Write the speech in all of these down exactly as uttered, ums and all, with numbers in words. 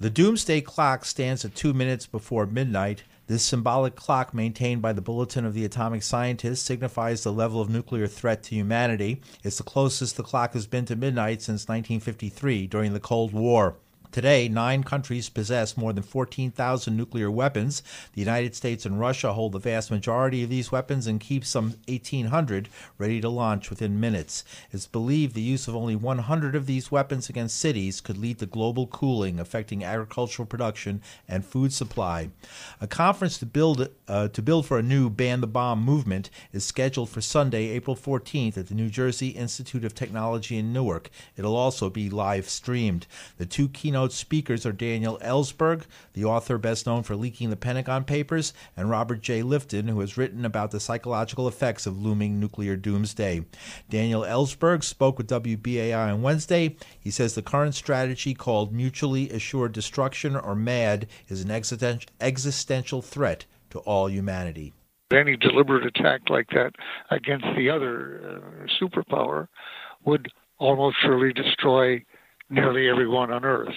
The doomsday clock stands at two minutes before midnight. This symbolic clock, maintained by the Bulletin of the Atomic Scientist, signifies the level of nuclear threat to humanity. It's the closest the clock has been to midnight since nineteen fifty-three, during the Cold War. Today, nine countries possess more than fourteen thousand nuclear weapons. The United States and Russia hold the vast majority of these weapons and keep some eighteen hundred ready to launch within minutes. It's believed the use of only one hundred of these weapons against cities could lead to global cooling, affecting agricultural production and food supply. A conference to build uh, to build for a new Ban the Bomb movement is scheduled for Sunday, April fourteenth at the New Jersey Institute of Technology in Newark. It'll also be live streamed. The two keynote speakers are Daniel Ellsberg, the author best known for leaking the Pentagon Papers, and Robert J. Lifton, who has written about the psychological effects of looming nuclear doomsday. Daniel Ellsberg spoke with W B A I on Wednesday. He says the current strategy, called mutually assured destruction, or MAD, is an existen- existential threat to all humanity. Any deliberate attack like that against the other uh, superpower would almost surely destroy nearly everyone on Earth.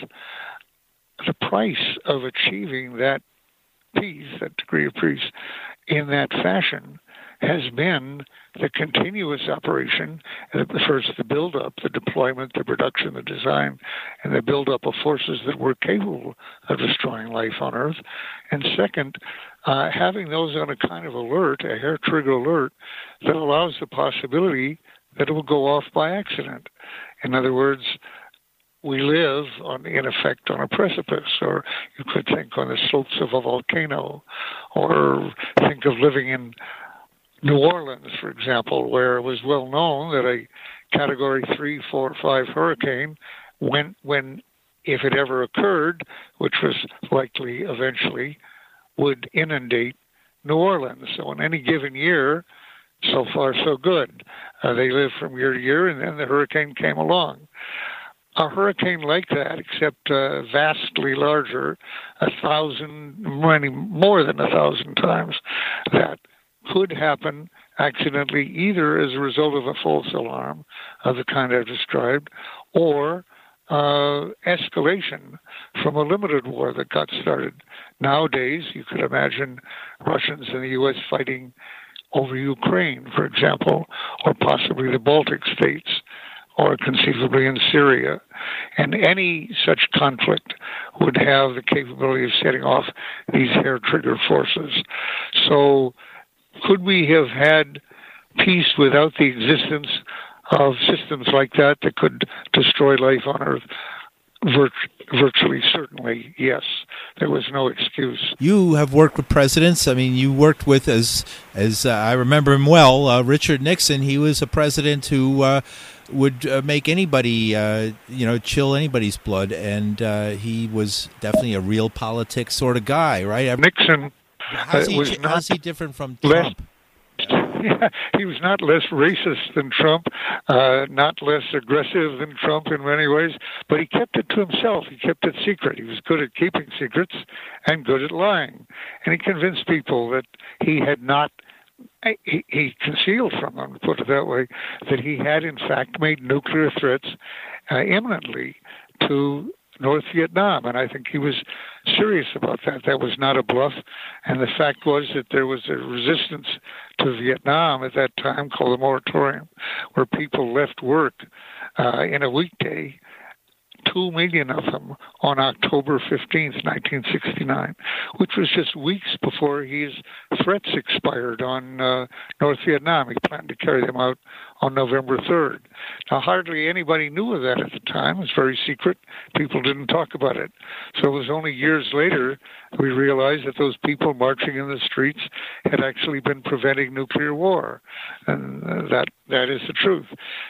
The price of achieving that peace, that degree of peace, in that fashion has been the continuous operation, first the build-up, the deployment, the production, the design, and the build-up of forces that were capable of destroying life on Earth. And second, uh, having those on a kind of alert, a hair-trigger alert, that allows the possibility that it will go off by accident. In other words, we live, on, in effect, on a precipice, or you could think on the slopes of a volcano, or think of living in New Orleans, for example, where it was well known that a Category three, four, five hurricane, when, when if it ever occurred, which was likely eventually, would inundate New Orleans. So in any given year, so far so good. Uh, they lived from year to year, and then the hurricane came along. A hurricane like that, except uh, vastly larger, a thousand, many more than a thousand times, that could happen accidentally either as a result of a false alarm of the kind I've described, or uh, escalation from a limited war that got started. Nowadays, you could imagine Russians and the U S fighting over Ukraine, for example, or possibly the Baltic states, or conceivably in Syria. And any such conflict would have the capability of setting off these hair-trigger forces. So could we have had peace without the existence of systems like that that could destroy life on Earth? Virt- virtually, certainly, yes. There was no excuse. You have worked with presidents. I mean, you worked with, as as uh, I remember him well, uh, Richard Nixon. He was a president who uh, would uh, make anybody, uh, you know, chill anybody's blood, and uh, he was definitely a real politics sort of guy, right? Nixon how's he, uh, was how's he different from less, Trump? Yeah, he was not less racist than Trump, uh, not less aggressive than Trump in many ways, but he kept it to himself. He kept it secret. He was good at keeping secrets and good at lying. And he convinced people that he had not, he, he concealed from them, to put it that way, that he had in fact made nuclear threats uh, imminently to North Vietnam, and I think he was serious about that. That was not a bluff, and the fact was that there was a resistance to Vietnam at that time called the moratorium, where people left work uh, in a weekday, two million of them on October fifteenth, nineteen sixty-nine, which was just weeks before his threats expired on uh, North Vietnam. He planned to carry them out on November third. Now, hardly anybody knew of that at the time. It was very secret. People didn't talk about it. So it was only years later we realized that those people marching in the streets had actually been preventing nuclear war. And uh, that that is the truth.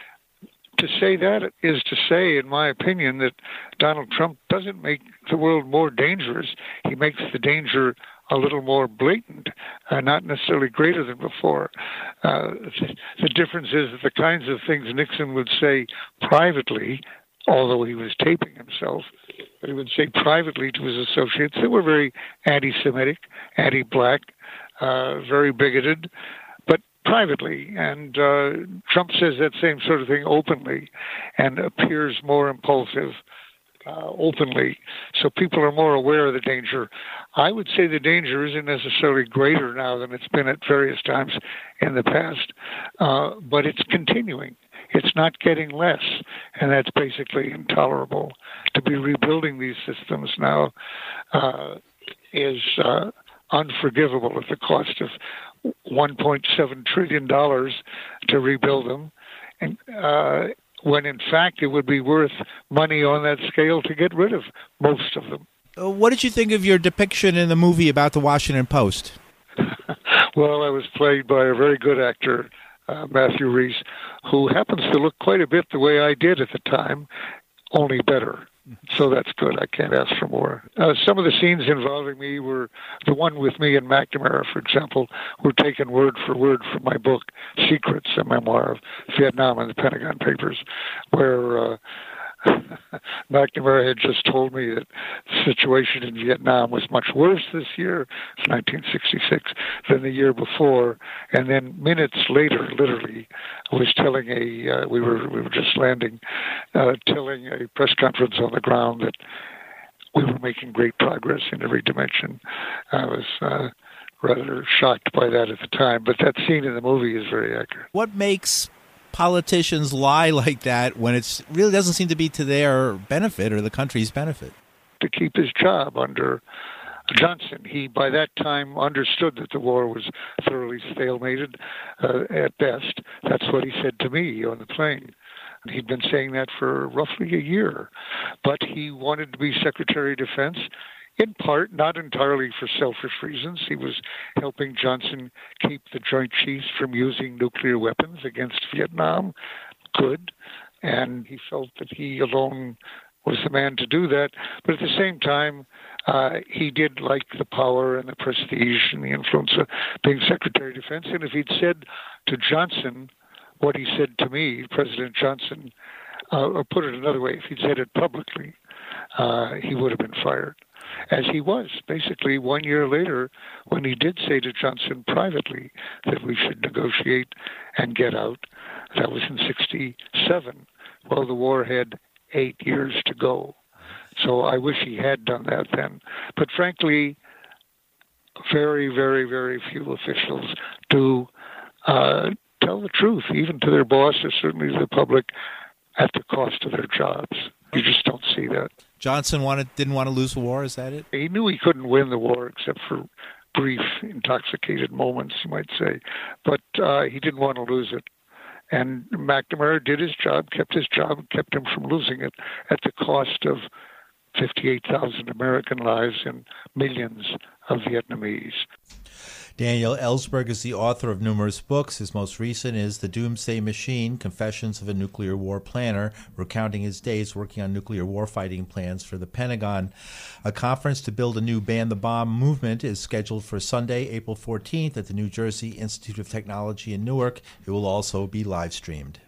To say that is to say, in my opinion, that Donald Trump doesn't make the world more dangerous. He makes the danger a little more blatant, uh, not necessarily greater than before. Uh, the difference is that the kinds of things Nixon would say privately, although he was taping himself, but he would say privately to his associates that were very anti-Semitic, anti-black, uh, very bigoted, but privately. And uh, Trump says that same sort of thing openly and appears more impulsive, uh, openly, so people are more aware of the danger. I would say the danger isn't necessarily greater now than it's been at various times in the past, uh, but it's continuing. It's not getting less, and that's basically intolerable. To be rebuilding these systems now uh, is uh, unforgivable at the cost of one point seven trillion dollars to rebuild them, and uh, when in fact it would be worth money on that scale to get rid of most of them. Uh, what did you think of your depiction in the movie about the Washington Post? Well, I was played by a very good actor, uh, Matthew Rhys, who happens to look quite a bit the way I did at the time, only better. So that's good. I can't ask for more. Uh, some of the scenes involving me were, the one with me and McNamara, for example, were taken word for word from my book, Secrets, a memoir of Vietnam and the Pentagon Papers, where uh, McNamara had just told me that the situation in Vietnam was much worse this year, nineteen sixty-six, than the year before. And then minutes later, literally, I was telling a, uh, we were we were just landing, uh, telling a press conference on the ground that we were making great progress in every dimension. I was uh, rather shocked by that at the time, but that scene in the movie is very accurate. What makes politicians lie like that when it really doesn't seem to be to their benefit or the country's benefit? To keep his job under Johnson. He, by that time, understood that the war was thoroughly stalemated uh, at best. That's what he said to me on the plane. He'd been saying that for roughly a year. But he wanted to be Secretary of Defense, in part, not entirely for selfish reasons. He was helping Johnson keep the Joint Chiefs from using nuclear weapons against Vietnam. Good. And he felt that he alone was the man to do that. But at the same time, uh, he did like the power and the prestige and the influence of being Secretary of Defense. And if he'd said to Johnson what he said to me, President Johnson, uh, or put it another way, if he'd said it publicly, uh, he would have been fired. As he was, basically, one year later, when he did say to Johnson privately that we should negotiate and get out. That was in sixty-seven. Well, the war had eight years to go. So I wish he had done that then. But frankly, very, very, very few officials do uh, tell the truth, even to their boss or certainly to the public, at the cost of their jobs. You just don't see that. Johnson wanted didn't want to lose the war, is that it? He knew he couldn't win the war except for brief, intoxicated moments, you might say. But uh, he didn't want to lose it. And McNamara did his job, kept his job, kept him from losing it at the cost of fifty-eight thousand American lives and millions of Vietnamese. Daniel Ellsberg is the author of numerous books. His most recent is The Doomsday Machine, Confessions of a Nuclear War Planner, recounting his days working on nuclear warfighting plans for the Pentagon. A conference to build a new Ban the Bomb movement is scheduled for Sunday, April fourteenth at the New Jersey Institute of Technology in Newark. It will also be live streamed.